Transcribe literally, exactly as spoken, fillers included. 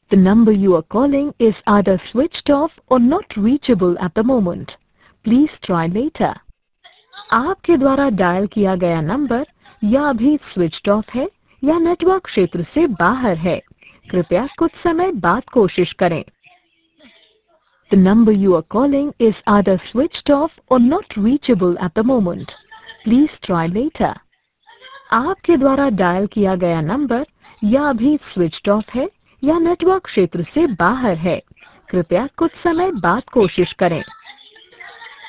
The number you are calling is either switched off or not reachable at the moment. Please try later. आपके द्वारा dial किया गया number या अभी switched off है या नेटवर्क क्षेत्र से बाहर है। कृपया कुछ समय बाद कोशिश करें। The number you are calling is either switched off or not reachable at the moment. Please try later. आपके द्वारा डायल किया गया नंबर या अभी स्विच्ड ऑफ है या नेटवर्क क्षेत्र से बाहर है। कृपया कुछ समय बाद कोशिश करें।